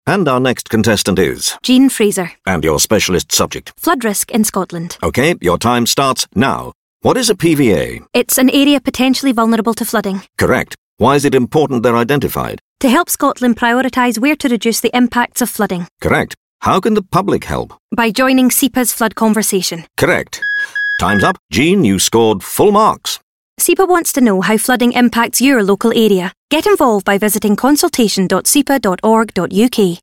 And our next contestant is? Jean Fraser. And your specialist subject? Flood risk in Scotland. OK, your time starts now. What is a PVA? It's an area potentially vulnerable to flooding. Correct. Why is it important they're identified? To help Scotland prioritise where to reduce the impacts of flooding. Correct. How can the public help? By joining SEPA's flood conversation. Correct. Time's up. Jean, you scored full marks. SEPA wants to know how flooding impacts your local area. Get involved by visiting consultation.sepa.org.uk.